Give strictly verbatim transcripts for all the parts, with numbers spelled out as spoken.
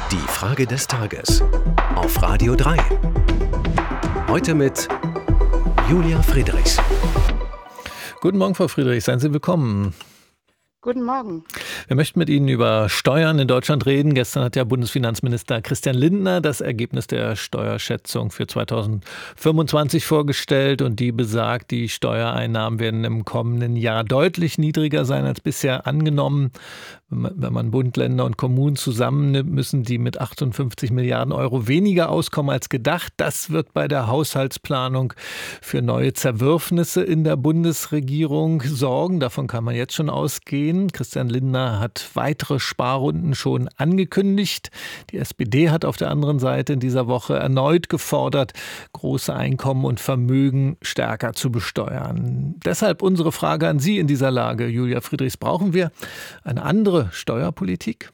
Die Frage des Tages auf Radio drei. Heute mit Julia Friedrichs. Guten Morgen, Frau Friedrichs, seien Sie willkommen. Guten Morgen. Wir möchten mit Ihnen über Steuern in Deutschland reden. Gestern hat ja Bundesfinanzminister Christian Lindner das Ergebnis der Steuerschätzung für zweitausendfünfundzwanzig vorgestellt und die besagt, die Steuereinnahmen werden im kommenden Jahr deutlich niedriger sein als bisher angenommen. Wenn man Bund, Länder und Kommunen zusammennimmt, müssen die mit achtundfünfzig Milliarden Euro weniger auskommen als gedacht. Das wird bei der Haushaltsplanung für neue Zerwürfnisse in der Bundesregierung sorgen. Davon kann man jetzt schon ausgehen. Christian Lindner hat weitere Sparrunden schon angekündigt. Die S P D hat auf der anderen Seite in dieser Woche erneut gefordert, große Einkommen und Vermögen stärker zu besteuern. Deshalb unsere Frage an Sie in dieser Lage, Julia Friedrichs. Brauchen wir eine andere Steuerpolitik?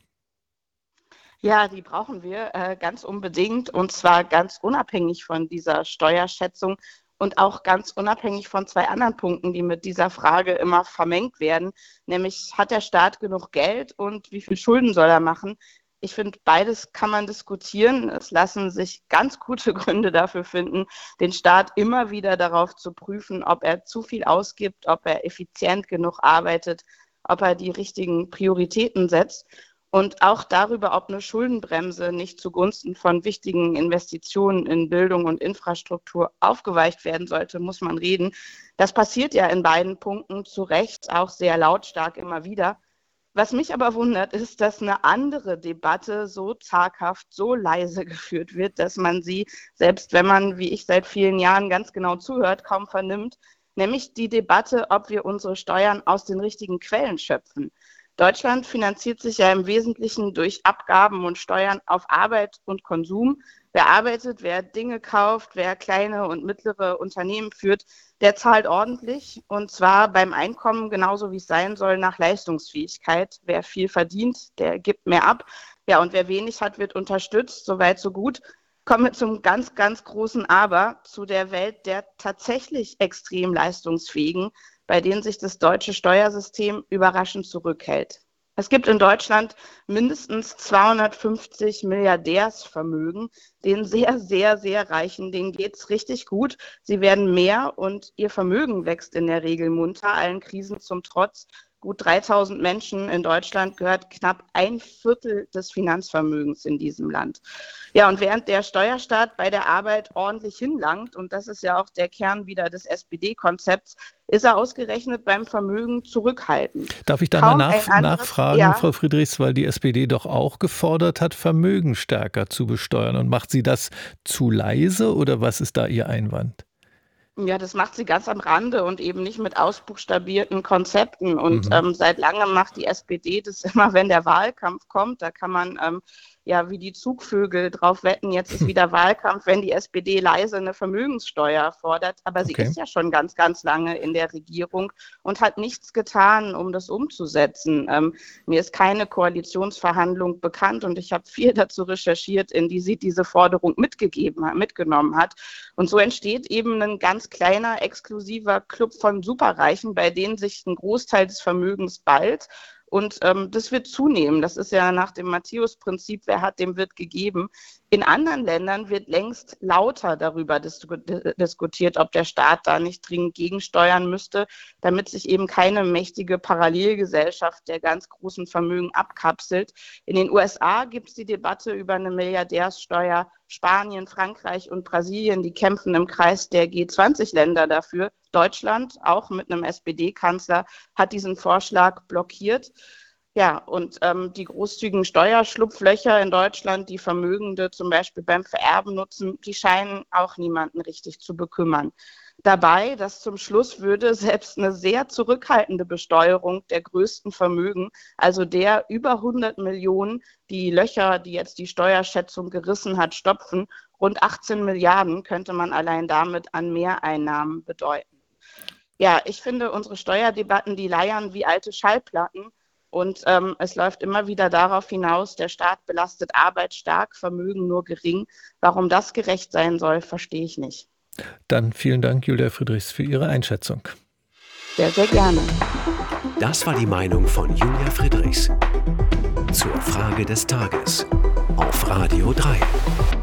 Ja, die brauchen wir äh, ganz unbedingt, und zwar ganz unabhängig von dieser Steuerschätzung und auch ganz unabhängig von zwei anderen Punkten, die mit dieser Frage immer vermengt werden, nämlich hat der Staat genug Geld und wie viel Schulden soll er machen? Ich finde, beides kann man diskutieren. Es lassen sich ganz gute Gründe dafür finden, den Staat immer wieder darauf zu prüfen, ob er zu viel ausgibt, ob er effizient genug arbeitet, ob er die richtigen Prioritäten setzt und auch darüber, ob eine Schuldenbremse nicht zugunsten von wichtigen Investitionen in Bildung und Infrastruktur aufgeweicht werden sollte, muss man reden. Das passiert ja in beiden Punkten zu Recht auch sehr lautstark immer wieder. Was mich aber wundert, ist, dass eine andere Debatte so zaghaft, so leise geführt wird, dass man sie, selbst wenn man, wie ich seit vielen Jahren ganz genau zuhört, kaum vernimmt. Nämlich die Debatte, ob wir unsere Steuern aus den richtigen Quellen schöpfen. Deutschland finanziert sich ja im Wesentlichen durch Abgaben und Steuern auf Arbeit und Konsum. Wer arbeitet, wer Dinge kauft, wer kleine und mittlere Unternehmen führt, der zahlt ordentlich, und zwar beim Einkommen genauso wie es sein soll nach Leistungsfähigkeit. Wer viel verdient, der gibt mehr ab. Ja, und wer wenig hat, wird unterstützt, soweit so gut. Kommen wir zum ganz, ganz großen Aber, zu der Welt der tatsächlich extrem leistungsfähigen, bei denen sich das deutsche Steuersystem überraschend zurückhält. Es gibt in Deutschland mindestens zweihundertfünfzig Milliardärsvermögen, den sehr, sehr, sehr Reichen, denen geht's richtig gut. Sie werden mehr und ihr Vermögen wächst in der Regel munter, allen Krisen zum Trotz. Gut dreitausend Menschen in Deutschland gehört knapp ein Viertel des Finanzvermögens in diesem Land. Ja, und während der Steuerstaat bei der Arbeit ordentlich hinlangt, und das ist ja auch der Kern wieder des S P D-Konzepts, ist er ausgerechnet beim Vermögen zurückhaltend. Darf ich da mal nach, nachfragen, ja. Frau Friedrichs, weil die S P D doch auch gefordert hat, Vermögen stärker zu besteuern. Und macht sie das zu leise oder was ist da Ihr Einwand? Ja, das macht sie ganz am Rande und eben nicht mit ausbuchstabierten Konzepten. Und Mhm. ähm, seit langem macht die S P D das immer, wenn der Wahlkampf kommt. Da kann man ähm, ja wie die Zugvögel drauf wetten, jetzt ist wieder Wahlkampf, wenn die S P D leise eine Vermögenssteuer fordert. Aber sie Okay. ist ja schon ganz, ganz lange in der Regierung und hat nichts getan, um das umzusetzen. Ähm, mir ist keine Koalitionsverhandlung bekannt und ich habe viel dazu recherchiert, in die sie diese Forderung mitgegeben hat, mitgenommen hat. Und so entsteht eben ein ganz kleiner, exklusiver Club von Superreichen, bei denen sich ein Großteil des Vermögens ballt. Und ähm, das wird zunehmen. Das ist ja nach dem Matthäus-Prinzip, wer hat, dem wird gegeben. In anderen Ländern wird längst lauter darüber disku- diskutiert, ob der Staat da nicht dringend gegensteuern müsste, damit sich eben keine mächtige Parallelgesellschaft der ganz großen Vermögen abkapselt. In den U S A gibt es die Debatte über eine Milliardärssteuer. Spanien, Frankreich und Brasilien, die kämpfen im Kreis der G zwanzig Länder dafür. Deutschland, auch mit einem S P D-Kanzler, hat diesen Vorschlag blockiert. Ja, und ähm, die großzügigen Steuerschlupflöcher in Deutschland, die Vermögende zum Beispiel beim Vererben nutzen, die scheinen auch niemanden richtig zu bekümmern. Dabei, dass zum Schluss würde selbst eine sehr zurückhaltende Besteuerung der größten Vermögen, also der über hundert Millionen, die Löcher, die jetzt die Steuerschätzung gerissen hat, stopfen, rund achtzehn Milliarden könnte man allein damit an Mehreinnahmen bedeuten. Ja, ich finde, unsere Steuerdebatten, die leiern wie alte Schallplatten. Und ähm, es läuft immer wieder darauf hinaus, der Staat belastet Arbeit stark, Vermögen nur gering. Warum das gerecht sein soll, verstehe ich nicht. Dann vielen Dank, Julia Friedrichs, für Ihre Einschätzung. Sehr, sehr gerne. Das war die Meinung von Julia Friedrichs zur Frage des Tages. auf Radio drei.